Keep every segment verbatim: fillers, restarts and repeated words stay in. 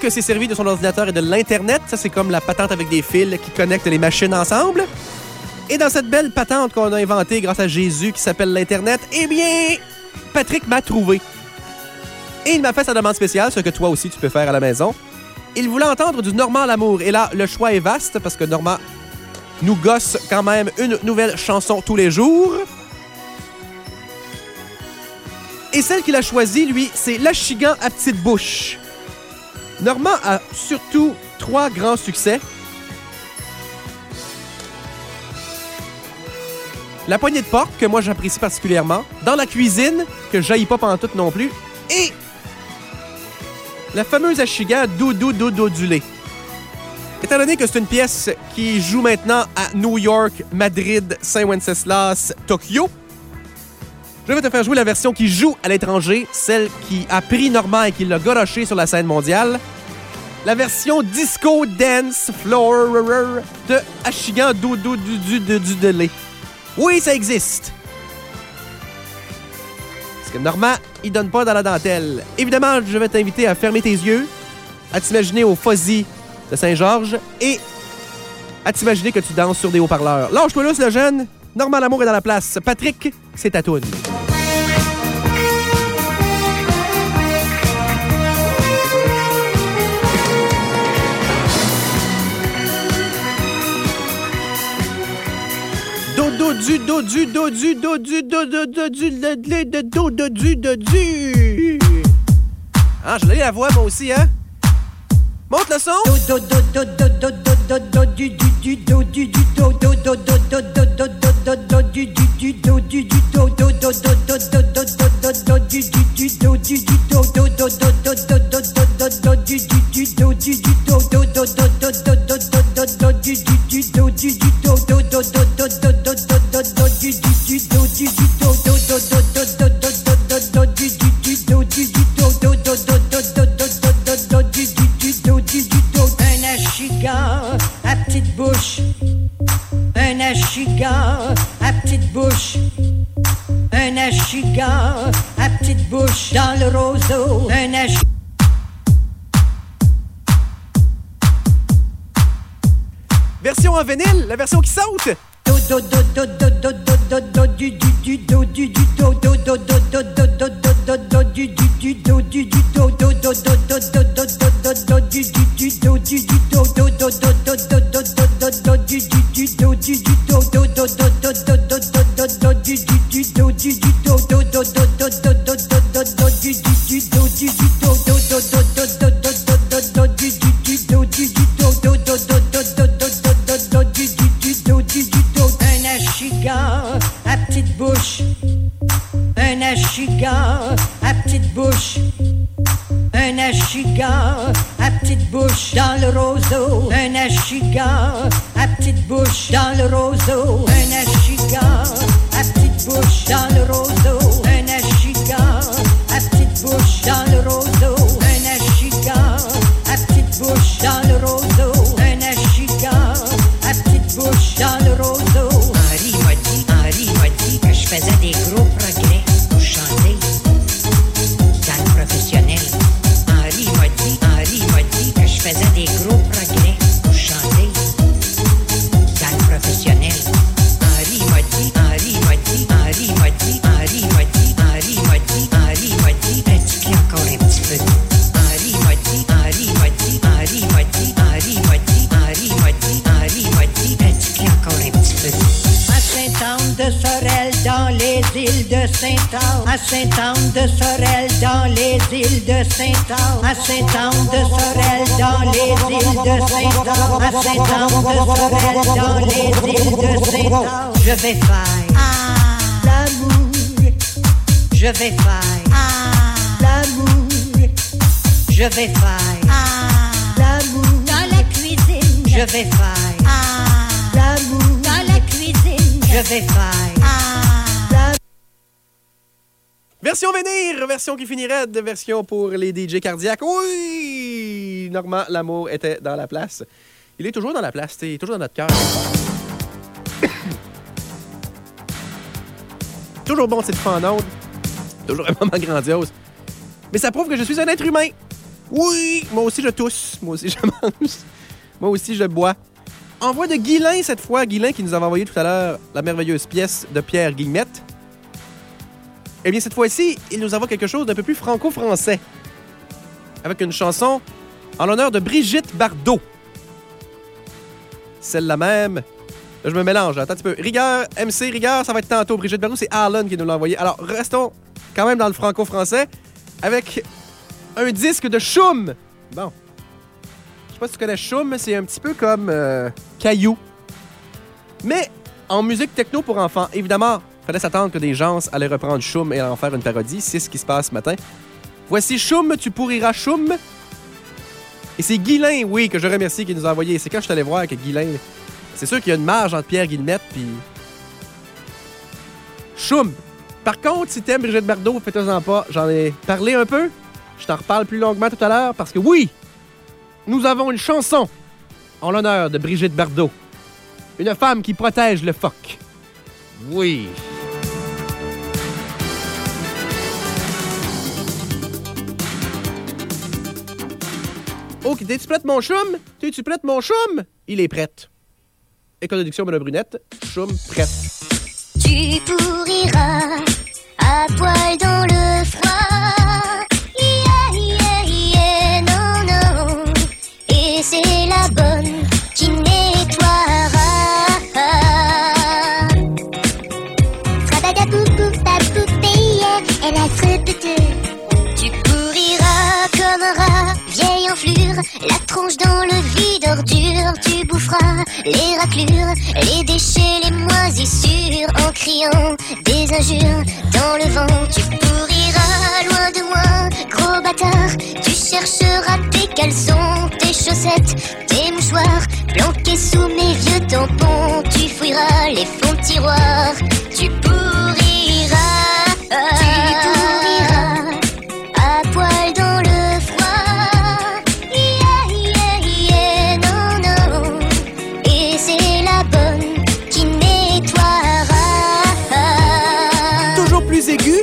que s'est servi de son ordinateur et de l'Internet. Ça, c'est comme la patente avec des fils qui connectent les machines ensemble. Et dans cette belle patente qu'on a inventée grâce à Jésus qui s'appelle l'Internet, eh bien, Patrick m'a trouvé. Et il m'a fait sa demande spéciale, ce que toi aussi tu peux faire à la maison. Il voulait entendre du Normand Lamour. Et là, le choix est vaste parce que Normand nous gosse quand même une nouvelle chanson tous les jours. Et celle qu'il a choisie, lui, c'est L'Achigan à petite bouche. Normand a surtout trois grands succès. La poignée de porte, que moi j'apprécie particulièrement. Dans la cuisine, que j'haïs pas pantoute non plus. Et la fameuse Achigan Doudou Doudou du lait. Étant donné que c'est une pièce qui joue maintenant à New York, Madrid, Saint-Wenceslas, Tokyo, je vais te faire jouer la version qui joue à l'étranger, celle qui a pris Normand et qui l'a goroché sur la scène mondiale. La version disco dance floor de Achigan Doudou du du du de lait. Oui, ça existe. Parce que Normand, il donne pas dans la dentelle. Évidemment, je vais t'inviter à fermer tes yeux, à t'imaginer au Fuzzy de Saint-Georges et à t'imaginer que tu danses sur des haut-parleurs. Lâche-toi là, le jeune. Normand Lamour est dans la place. Patrick, c'est ta toune. Dodo du do du do du do du do do do du do do do du do du. Ah, je l'ai la voix moi aussi, hein? Monte le son. Do do do do do do do do du du du do du du do do do do do do do do do du du du do du du do do do do do do do do do du du du do du du do do do do do do do do du du du do du du do do do do do do do do du du du do du du do do do do do do do do du du du do du du do do do do do do do du du du do du du do do do do do do du du do du du do. Un achigan à petite bouche, un achigan à petite bouche, un achigan à petite bouche dans le roseau, un achigan. Version en vinyle, la version qui saute. Do do do do do do do do du du du do du du do do do do do do do do do du du du do du du do do do do do do do do du du du do du du do do do do do do do do du du du do du du do do do do do do do du du du do du du do do do do do do do du du du do du du do do do do do do du du du do du du do do do do do du du do du du do. Un achigan à petite bouche, un achigan à petite bouche, un achigan à petite bouche dans le roseau, un achigan à petite bouche dans le roseau, un achigan à petite bouche dans le roseau, un achigan à petite bouche dans le roseau, un achigan à petite bouche dans le roseau, un achigan à petite bouche dans le roseau. Henri m'a dit, Henri m'a dit que je faisais des gros progrès pour chanter dans le professionnel. Henri m'a dit, Henri m'a dit que je faisais des gros progrès pour chanter dans le professionnel. Henri m'a dit, Henri m'a dit, Henri m'a dit, Henri m'a dit, Henri m'a dit, Henri m'a dit, pratiquez encore un petit peu. Henri m'a dit, Henri m'a dit, Henri m'a dit, Henri m'a dit, Henri m'a dit, Henri m'a dit, pratiquez encore un petit peu. À Sainte-Anne-de-Sorel, dans les îles de Sainte-Anne. À Sainte-Anne-de-Sorel, dans les îles de Sainte-Anne. À Sainte-Anne-de-Sorel, dans les îles de Sainte-Anne. À Sainte-Anne-de-Sorel, dans les îles de Sainte-Anne. Je vais faire ah, l'amour. Je vais faire ah, l'amour. Je vais faire ah, l'amour. Dans la cuisine. Je vais faire ah, l'amour. Dans la cuisine. Je vais faire ah, l'amour. Version Vénir, version qui finirait de version pour les D J cardiaques. Oui! Normand Lamour était dans la place. Il est toujours dans la place, il est toujours dans notre cœur. Toujours bon de cette fois en onde. Toujours un moment grandiose. Mais ça prouve que je suis un être humain. Oui, moi aussi je tousse, moi aussi je mange, moi aussi je bois. Envoi de Guylain cette fois, Guylain qui nous avait envoyé tout à l'heure la merveilleuse pièce de Pierre Guillemette. Eh bien cette fois-ci, il nous envoie quelque chose d'un peu plus franco-français. Avec une chanson en l'honneur de Brigitte Bardot. Celle-là même. Là, je me mélange, attends un petit peu. Rigueur, M C Rigueur, ça va être tantôt. Brigitte Bardot, c'est Alan qui nous l'a envoyé. Alors, restons quand même dans le franco-français avec un disque de Choum. Bon. Je sais pas si tu connais Choum, c'est un petit peu comme euh, Caillou. Mais en musique techno pour enfants, évidemment, il fallait s'attendre que des gens allaient reprendre Choum et en faire une parodie. C'est ce qui se passe ce matin. Voici Choum, tu pourriras Choum. Et c'est Guylain, oui, que je remercie, qui nous a envoyé. C'est quand je suis allé voir que Guylain... C'est sûr qu'il y a une marge entre Pierre Guillemette puis Choum. Par contre, si t'aimes Brigitte Bardot, faites-en pas. J'en ai parlé un peu. Je t'en reparle plus longuement tout à l'heure parce que oui, nous avons une chanson en l'honneur de Brigitte Bardot. Une femme qui protège le phoque. Oui. Ok, tu prêtes mon choum? Tu tu prêtes mon choum? Il est prêt. École-déduction de la brunette, choum prête. Tu pourriras à poil dans le froid. Yeah, yeah, yeah, non, non. Et c'est la bonne qui nettoiera. Trabadabou, babou, yeah, elle a très pété. Tu pourriras comme un rat, vieille enflure, la tronche dans le vide ordure. Tu boufferas les raclures, les déchets, les moisissures, en criant des injures dans le vent. Tu pourriras loin de moi, gros bâtard. Tu chercheras tes caleçons, tes chaussettes, tes mouchoirs, planqués sous mes vieux tampons. Tu fouilleras les fonds de tiroir. Tu pourriras, tu pourriras à poil dans le froid. Yeah, yeah, yeah, non, non. Et c'est la bonne qui nettoiera. Toujours plus aigu.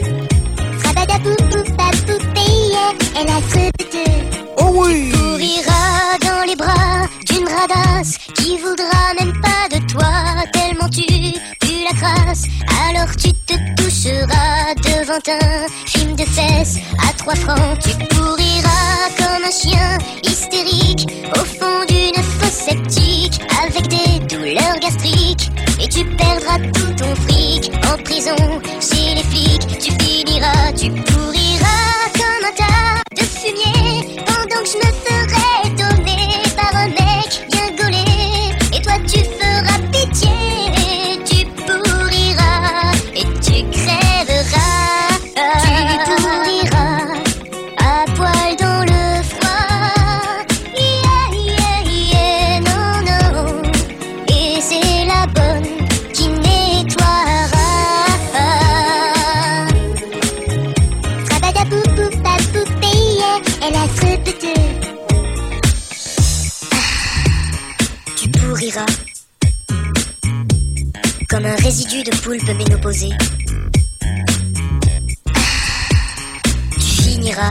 Elle a traité. Oh oui. Tu pourriras dans les bras d'une radasse qui voudra même pas de toi, tellement tu pues la crasse. Alors tu te toucheras devant un film de fesses à trois francs. Tu pourriras comme un chien hystérique au fond d'une fosse septique avec des douleurs gastriques. Et tu perdras tout ton fric en prison chez les flics. Tu finiras, tu pourriras comme un tas de fumier pendant que je me ferai donner par un mec bien gaulé. Et toi tu feras pitié. Tu pourriras et tu crèveras. Tu pourriras à poil dans le froid. Yeah, yeah, yeah, non, non. Et c'est la bonne qui nettoiera. Trabadabou, babou, yeah, elle a trépété. Tu pourriras comme un résidu de poulpe ménopausée. Tu finiras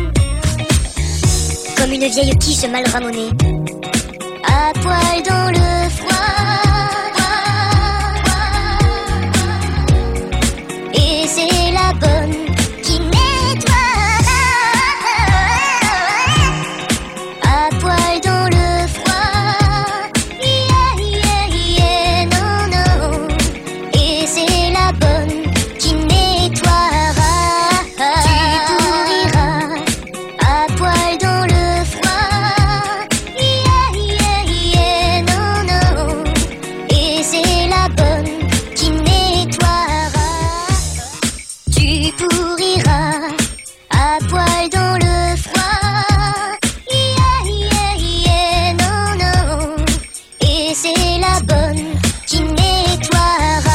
comme une vieille quiche mal ramonée à poil dans le froid. Et c'est la bonne qui nettoiera à poil dans le froid. Yeah, yeah, yeah, non, non. Et c'est la bonne qui nettoiera. Tu pourriras à poil dans le froid. Yeah, yeah, yeah, non, non. Et c'est la bonne qui nettoiera. Tu pourriras à poil dans le froid. Yeah, yeah, yeah, non, non. Et c'est la bonne qui nettoiera.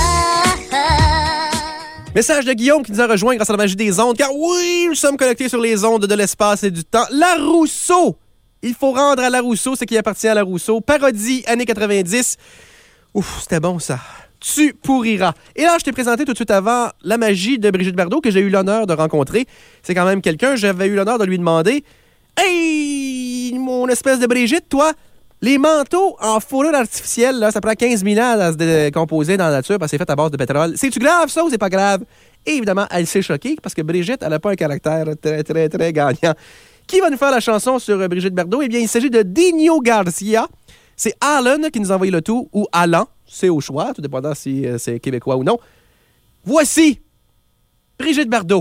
Message de Guillaume qui nous a rejoint grâce à la magie des ondes. Car oui, nous sommes connectés sur les ondes de l'espace et du temps. La Rousseau! Il faut rendre à La Rousseau ce qui appartient à La Rousseau. Parodie, années quatre-vingt-dix. Ouf, c'était bon ça. Tu pourriras. Et là, je t'ai présenté tout de suite avant la magie de Brigitte Bardot que j'ai eu l'honneur de rencontrer. C'est quand même quelqu'un. J'avais eu l'honneur de lui demander Hey! Mon espèce de Brigitte, toi, les manteaux en fourrure artificielle, là, ça prend quinze mille ans à se décomposer dans la nature parce que c'est fait à base de pétrole. C'est-tu grave, ça, ou c'est pas grave? Et évidemment, elle s'est choquée parce que Brigitte, elle n'a pas un caractère très, très, très gagnant. Qui va nous faire la chanson sur Brigitte Bardot? Eh bien, il s'agit de Dino Garcia. C'est Alan qui nous a envoyé le tout, ou Alan, c'est au choix, tout dépendant si euh, c'est québécois ou non. Voici Brigitte Bardot.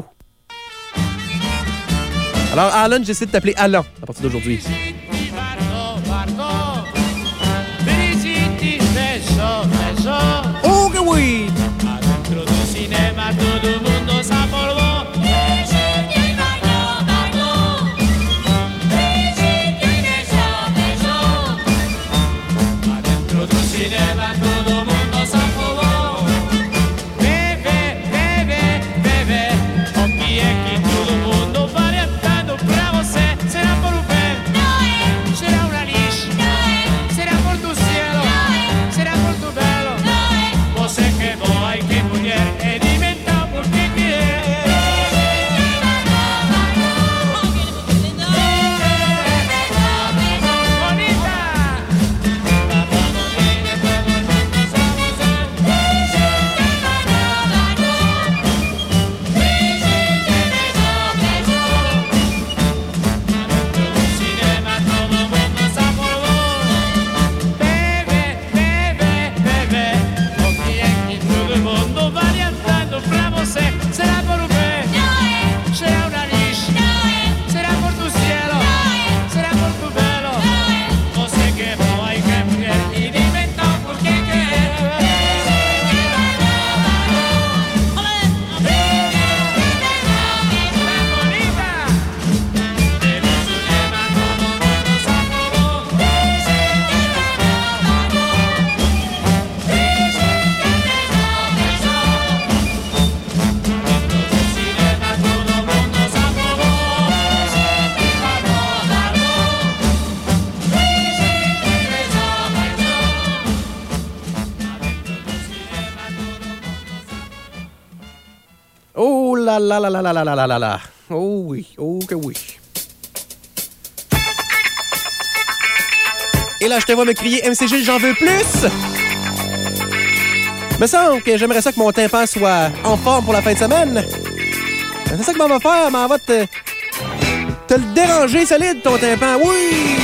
Alors, Alan, j'essaie de t'appeler Alan à partir d'aujourd'hui. Oh que oui! La la la la la la la la la. Oh oui, oh que oui. Et là, je te vois me crier M C G, j'en veux plus! Me semble que j'aimerais ça que mon tympan soit en forme pour la fin de semaine. C'est ça que m'en va faire, m'en va te... te le déranger solide, ton tympan, oui!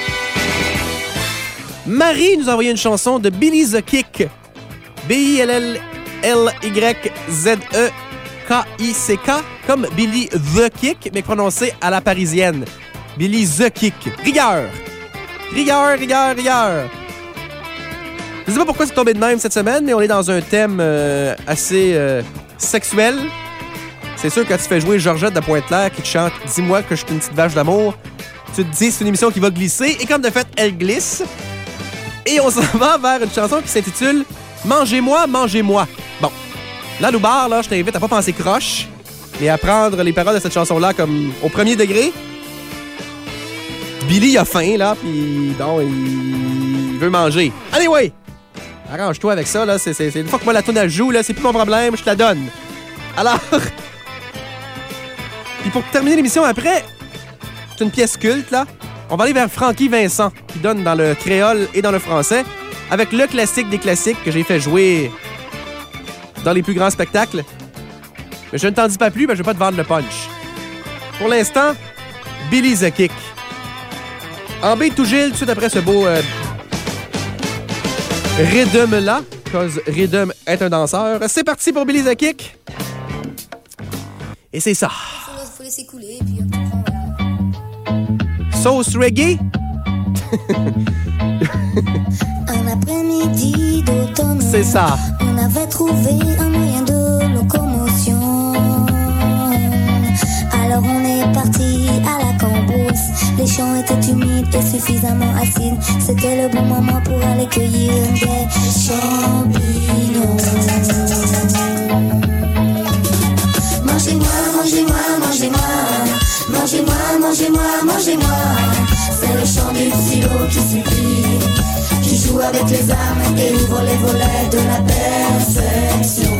Marie nous a envoyé une chanson de Billy the Kick. B I L L L Y Z E K I C K, comme Billy the Kick, mais prononcé à la parisienne. Billy the Kick. Rigueur! Rigueur, rigueur, rigueur! Je sais pas pourquoi c'est tombé de même cette semaine, mais on est dans un thème euh, assez euh, sexuel. C'est sûr, quand tu fais jouer Georgette de Pointe-Claire qui te chante « Dis-moi que je suis une petite vache d'amour », tu te dis c'est une émission qui va glisser, et comme de fait, elle glisse. Et on s'en va vers une chanson qui s'intitule « Mangez-moi, mangez-moi ». Bon. Là, Loubar, là, je t'invite à pas penser croche, mais à prendre les paroles de cette chanson-là comme au premier degré. Billy a faim, là, puis bon, il veut manger. Anyway! Arrange-toi avec ça, là. C'est, c'est, c'est une fois que moi, la toune, elle joue, là, c'est plus mon problème, je te la donne. Alors... Puis pour terminer l'émission après, c'est une pièce culte, là. On va aller vers Francky Vincent, qui donne dans le créole et dans le français, avec le classique des classiques que j'ai fait jouer dans les plus grands spectacles. Mais je ne t'en dis pas plus, mais je vais pas te vendre le punch. Pour l'instant, Billy the Kick. En B tout Gilles, tout de suite après ce beau euh, rhythm-là, cause rhythm est un danseur. C'est parti pour Billy the Kick. Et c'est ça. Faut laisser couler, puis Sauce reggae. un après-midi d'automne. C'est ça. On avait trouvé un moyen de locomotion. Alors on est parti à la cambrousse. Les champs étaient humides et suffisamment acides. C'était le bon moment pour aller cueillir des champignons. Mangez-moi, mangez-moi, mangez-moi. Mangez-moi, mangez-moi, mangez-moi. C'est le chant du silo qui supplie, qui joue avec les âmes et ouvre les volets de la perfection.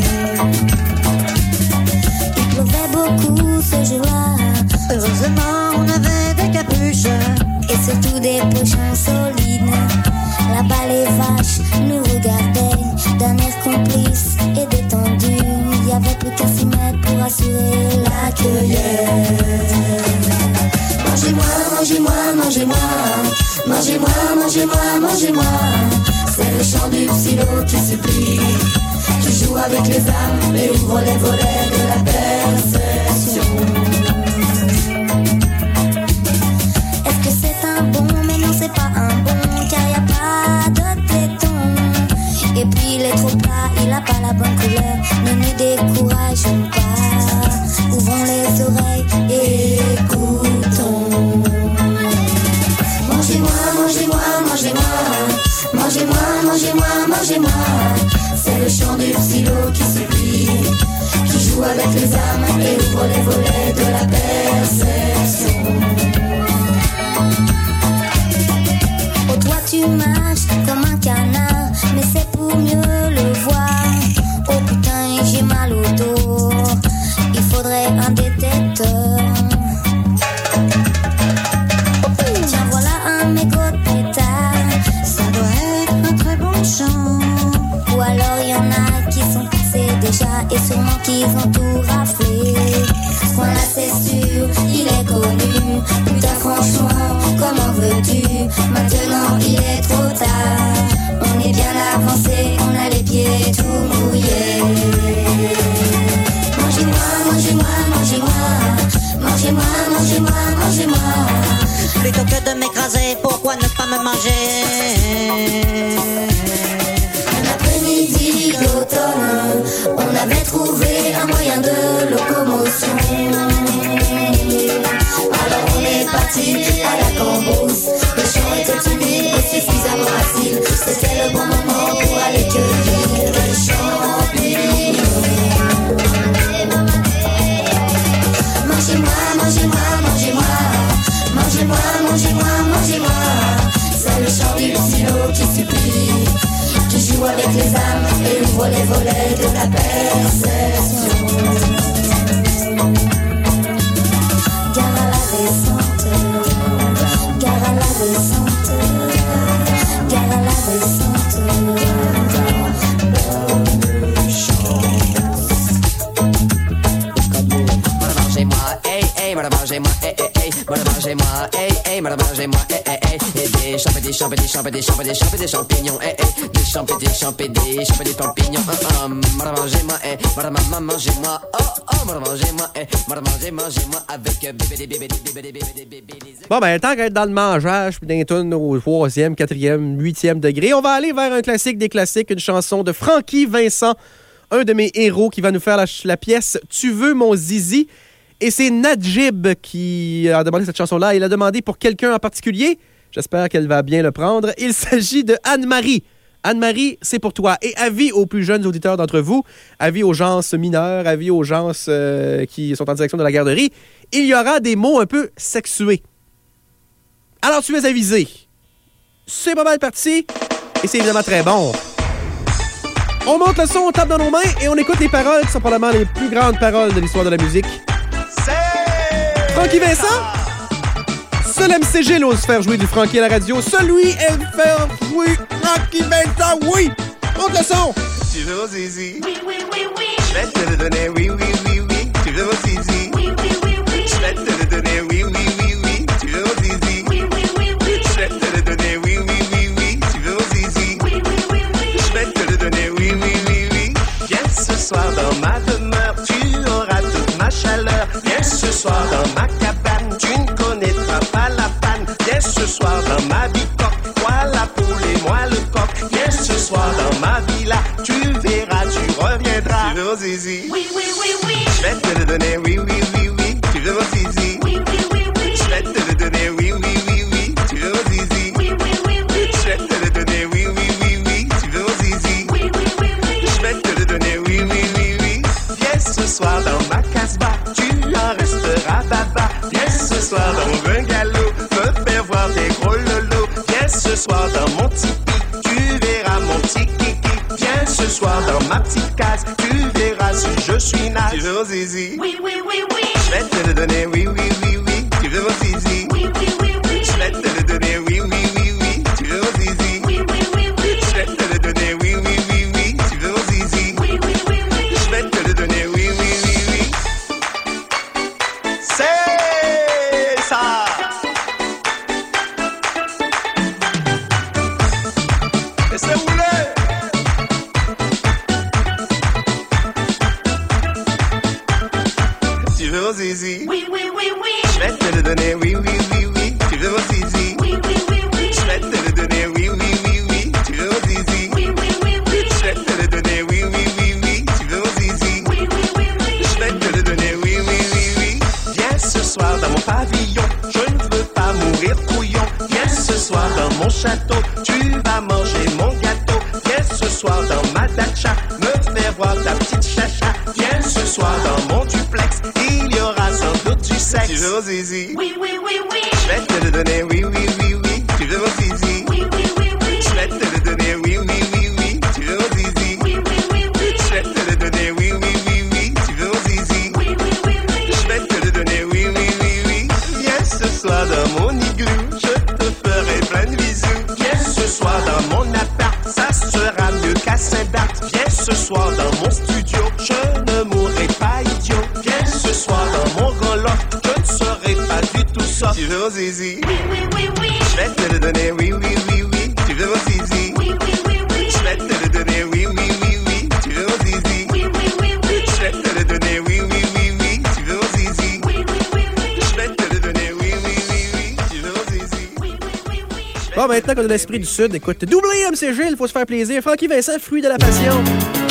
Il pleuvait beaucoup ce jour-là. Heureusement on avait des capuches et surtout des pochons solides. Là-bas les vaches nous regardaient d'un air complice et détendu. Il y avait plus qu'à s'y mettre pour assurer la cueillette. Mangez-moi, mangez-moi, mangez-moi, mangez-moi, mangez-moi, mangez-moi. C'est le chant du psylo qui supplie, qui joue avec les âmes et ouvre les volets de la perception. Est-ce que c'est un bon? Mais non, c'est pas un bon, car y a pas de téton. Et puis il est trop plat, il a pas la bonne couleur. Ne nous décourageons pas, ouvrons les oreilles et écoutons. Mangez-moi, mangez-moi, mangez-moi, mangez-moi, mangez-moi, mangez-moi. C'est le chant du psylo qui supplie, qui joue avec les âmes et ouvre les volets de la perception. Oh toi tu marches comme un canard, mais c'est pour mieux le voir. Oh putain j'ai mal au dos, il faudrait un détecteur. Tiens voilà un mégot de pétard, ça doit être un très bon chant. Ou alors y en a qui sont passés déjà et sûrement qu'ils ont tout raflé. Ce qu'on a c'est sûr, il est connu. Putain franchement, comment veux-tu? Maintenant il est trop tard. On est bien avancé, on a les pieds tout mouillés. Mangez-moi, mangez-moi, mangez-moi, mangez-moi, mangez-moi, mangez-moi. Plutôt que de m'écraser, pourquoi ne pas me manger? Un après-midi d'automne, on avait trouvé un moyen de locomotion. Alors on est parti à la cambrousse. Le champ était humide et suffisamment acide. C'était le bon moment pour aller cueillir les champignons. Mangez-moi, mangez-moi, mangez-moi, mangez-moi, mangez-moi, mangez-moi. C'est le chant du psylo qui supplie, qui joue avec les âmes et ouvre les volets de la perception. Gare à la descente, gare à la descente, gare à la descente. Mangez-moi, hey, hey, mangez-moi, hey, hey, hey, mangez-moi, hey, hey, mangez-moi, hey, hey, hey, et des champs, des champs, des champs, des champs, des champs, des champignons, hey, hey, des champs, des champs, des champs, des champignons, hum, hum, mangez-moi, hey, mangez-moi, mangez-moi, oh, oh, mangez-moi, hey, mangez, mangez-moi avec bébé, bébé, bébé, bébé, bébé, bébé. Bon, ben, tant qu'être dans le mangeage, puis d'un tonne au troisième, quatrième, huitième degré, on va aller vers un classique des classiques, une chanson de Francky Vincent, un de mes héros qui va nous faire la, la pièce « Tu veux mon zizi ». Et c'est Nadjib qui a demandé cette chanson-là. Il a demandé pour quelqu'un en particulier. J'espère qu'elle va bien le prendre. Il s'agit de Anne-Marie. Anne-Marie, c'est pour toi. Et avis aux plus jeunes auditeurs d'entre vous, avis aux gens mineurs, avis aux gens euh, qui sont en direction de la garderie, il y aura des mots un peu sexués. Alors tu es avisé. C'est pas mal parti et c'est évidemment très bon. On monte le son, on tape dans nos mains et on écoute les paroles qui sont probablement les plus grandes paroles de l'histoire de la musique. Francky Vincent, seul M C G ose faire jouer du Francky à la radio. Celui aime faire jouer Francky Vincent, oui! Monte le son! Tu veux mon zizi? Oui, oui, oui, oui! Je vais te le donner, oui, oui, oui, oui! Tu veux mon zizi? Oui, oui, oui, oui! Je vais te le donner, oui, oui, oui, oui! Tu veux mon zizi? Oui, oui, oui, oui! Je vais te le donner, oui, oui, oui, oui! Tu veux mon zizi? Oui, oui, oui, oui! Je vais te le donner, oui, oui, oui, oui! Viens ce soir dans ma demeure, tu auras toute ma chaleur. Viens ce soir dans ma cabane, tu ne connaîtras pas la panne. Viens ce soir dans ma bicoque, toi la poule et moi le coq. Viens ce soir dans ma villa, tu verras, tu reviendras. Tu veux mon zizi? Oui, oui, oui, oui! Je vais te le donner, oui, oui, oui, oui! Tu veux mon zizi? Oui, oui, oui, oui! Je vais te le donner, oui, oui, oui, oui! Tu veux mon zizi? Oui, oui, oui, oui! Je vais te le donner, oui, oui, oui, oui! Tu veux mon zizi? Oui, oui, oui, oui! Je vais te le donner, oui, oui, oui, oui! Viens ce soir dans ma casbah, tu en resteras baba. Viens ce soir dans mon bungalow, me faire voir des gros lolos. Viens ce soir dans mon tipi, tu verras mon petit kiki. Viens ce soir dans ma petite case, tu verras si je suis naze. Tu veux mon zizi? Oui, oui, oui, oui! Je vais te le donner, oui, oui, oui, oui! Tu veux mon zizi? dans mon château. Tu vas manger mon gâteau. Viens ce soir dans ma dacha, me faire voir ta petite chacha. Viens ce soir dans mon duplex, il y aura sans doute du sexe. Tu veux mon zizi? Oui, oui, oui, oui. Je vais te le donner, oui, oui, oui, oui. Tu veux mon zizi? Oui, oui, oui, oui. Je vais te le donner, oui, oui, oui, oui. Tu veux mon zizi? Oui, oui, oui, oui. Je vais te le donner, oui, oui, oui, oui. Tu veux mon zizi? Oui, oui, oui, oui. Je vais te le donner, oui, oui, oui, oui. Viens ce soir dans mon igloo, je te ferai plein de bisous. Viens ce soir dans mon appart, ça sera mieux qu'à Saint-Barth. Viens ce soir dans mon studio, je ne mourrai pas idiot. Viens ce soir dans mon grand loft, je ne serai pas du tout soft. Tu veux mon zizi? Oui, oui, oui, oui. Je vais te le donner, oui, oui, oui, oui. Tu veux mon zizi? Oui, oui, oui, oui. Je vais te le donner, oui, oui, oui, oui. Tu veux mon zizi? Oui, oui, oui, oui. Je vais te le donner, oui, oui, oui, oui. Tu veux mon zizi? Oui, oui, oui, oui. Je vais te le donner, oui, oui, oui, oui. Tu veux mon zizi? Oui, oui, oui, oui. Bon, maintenant qu'on a l'esprit du Sud, écoute, doublé M C Gilles, faut se faire plaisir. Francky Vincent, fruit de la passion.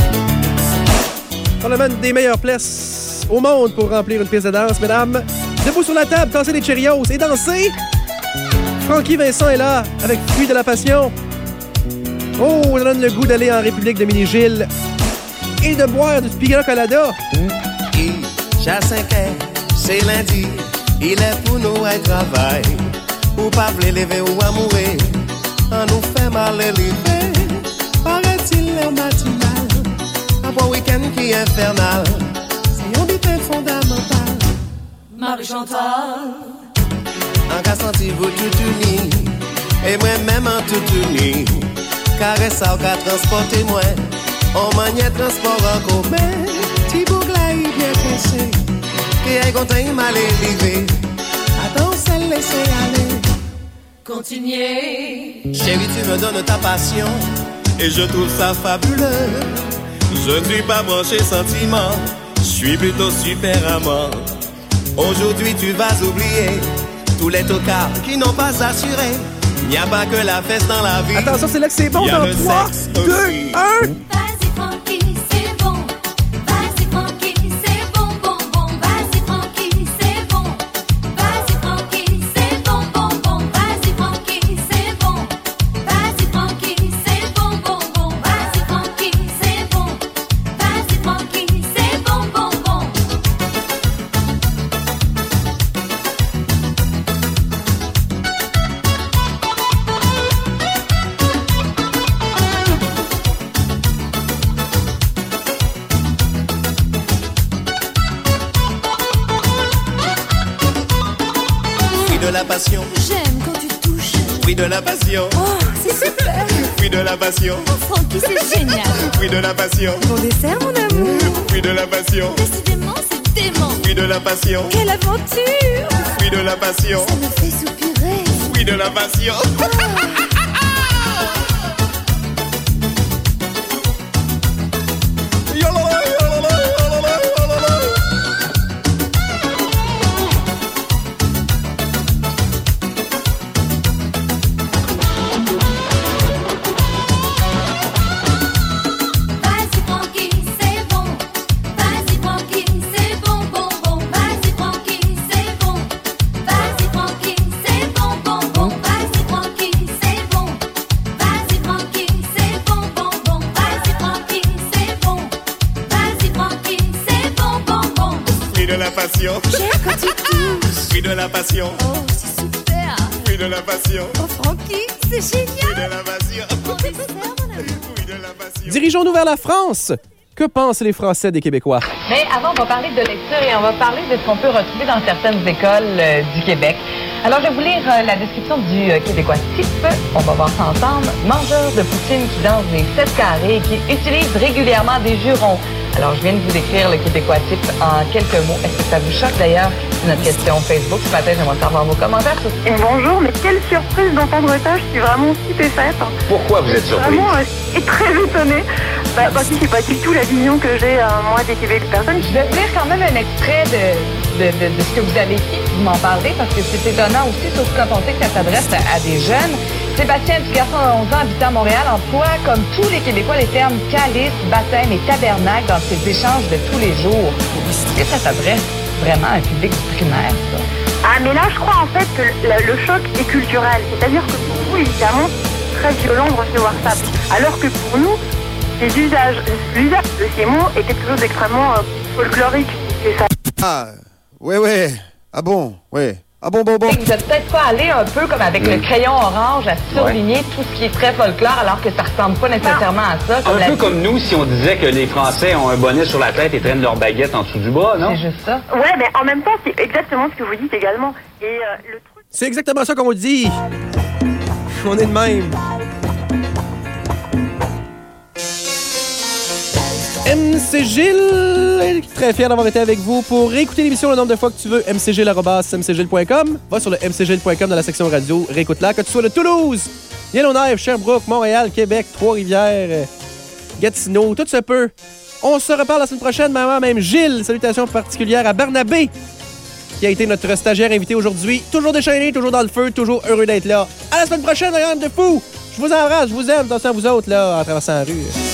Probablement une des meilleures places au monde pour remplir une piste de danse, mesdames. Debout sur la table, tasser des Cheerios et danser. Francky Vincent est là, avec fruit de la passion. Oh, ça donne le goût d'aller en République Dominique-Gilles et de boire du Pina Colada. Et j'ai cinq heures, c'est lundi, il est pour nous à travail. Ou pas vle lever ou à mourir, on nous fait mal lever. Paraît-il le matinal, après week-end qui est infernal, c'est un but fondamental. Marie-Chantal. En cas senti vous tout uni, et moi-même en tout uni. Caresse ça ou qu'à transporter moi, on maniait transport en commun. Ti bougla y bien pensé, qui est content il m'a l'élevé. Attends, c'est laisser aller. Continuez. Chérie, tu me donnes ta passion, et je trouve ça fabuleux. Je ne suis pas branché sentiment, je suis plutôt super amant. Aujourd'hui tu vas oublier tous les tocards qui n'ont pas assuré. Il n'y a pas que la fesse dans la vie. Attention, c'est là que c'est bon Il y a dans le trois, sexe deux, aussi. un. Vas-y, Francky, c'est bon. Vas-y, Francky, c'est bon, bon, bon. Vas-y, Francky, c'est bon. Vas-y, Francky, c'est bon, bon, bon. Vas-y, Francky, c'est bon. Vas-y, Francky, c'est bon, bon, bon. Vas-y, Francky, c'est bon. Vas-y, Francky, c'est bon, bon, bon. Fruit de la passion, J'aime quand tu touches. fruit de la passion, Oh, c'est super. fruit de la passion, Oh, Francky, c'est génial. fruit de la passion, Bon dessert, mon amour. fruit de la passion, Décidément, c'est dément. fruit de la passion, Quelle aventure. fruit de la passion, Ça me fait soupirer. fruit de la passion. Vas-y, Francky, c'est bon. Vas-y, Francky, c'est bon, bon, bon. Vas-y, Francky, c'est bon. Vas-y, Francky, c'est bon, bon, bon. Vas-y, Francky, c'est bon. Vas-y, Francky, c'est bon, bon, bon. Vas-y, Francky, c'est bon. Vas-y, Francky, c'est bon, bon, bon. Fruit de la passion, J'aime quand tu touches. fruit de la passion, Oh, c'est super. fruit de la passion, Oh, Francky, c'est fruit génial. de la passion, Bon dessert, mon amour. fruit de la passion. Dirigeons-nous vers la France. Que pensent les Français des Québécois? Mais avant, on va parler de lecture et on va parler de ce qu'on peut retrouver dans certaines écoles euh, du Québec. Alors, je vais vous lire euh, la description du euh, Québécois type. On va voir ça ensemble. Mangeur de poutine qui danse des sept carrés et qui utilise régulièrement des jurons. Alors, je viens de vous décrire le Québécois type en quelques mots. Est-ce que ça vous choque d'ailleurs? C'est notre question Facebook. Ce matin, j'aimerais savoir vos commentaires sur Et bonjour, mais quelle surprise d'entendre ça, je suis vraiment stupéfaite. Pourquoi vous êtes surprise? Vraiment, euh, et très étonnée. Bah, parce que c'est pas du tout la vision que j'ai, euh, moi, des Québécois personnes. Je vais vous lire quand même un extrait de, de, de, de ce que vous avez écrit, vous m'en parlez, parce que c'est étonnant aussi, surtout quand on sait que ça s'adresse à, à des jeunes. Sébastien, un petit garçon de onze ans habitant à Montréal, emploie, comme tous les Québécois, les termes calice, baptême et tabernacle dans ses échanges de tous les jours. Est-ce que ça s'adresse vraiment à un public du primaire, ça? Ah, mais là, je crois en fait que le, le choc est culturel. C'est-à-dire que pour vous, évidemment très violent de recevoir ça. Alors que pour nous, les usages, l'usage de ces mots était quelque chose d'extrêmement euh, folklorique. C'est ça. Ah, ouais, ouais. Ah bon, ouais. Ah bon, bon, bon. Vous êtes peut-être pas allé un peu comme avec mmh. le crayon orange à surligner ouais. tout ce qui est très folklore alors que ça ressemble pas nécessairement à ça. Comme un peu comme nous si on disait que les Français ont un bonnet sur la tête et traînent leur baguette en dessous du bras, non? C'est juste ça. Ouais, mais en même temps, c'est exactement ce que vous dites également. Et euh, le truc... C'est exactement ça qu'on dit. On est de même. M C Gilles, très fier d'avoir été avec vous. Pour réécouter l'émission le nombre de fois que tu veux, m c gilles arobase m c gilles point com. Va sur le m c gilles point com dans la section radio, réécoute-la. Que tu sois de Toulouse, Yellowknife, Sherbrooke, Montréal, Québec, Trois-Rivières, Gatineau, tout se peut. On se reparle la semaine prochaine, maman, même Gilles. Salutations particulières à Barnabé, qui a été notre stagiaire invité aujourd'hui. Toujours déchaîné, toujours dans le feu, toujours heureux d'être là. À la semaine prochaine, rien de fou. Je vous embrasse, je vous aime, attention à vous autres, là, en traversant la rue.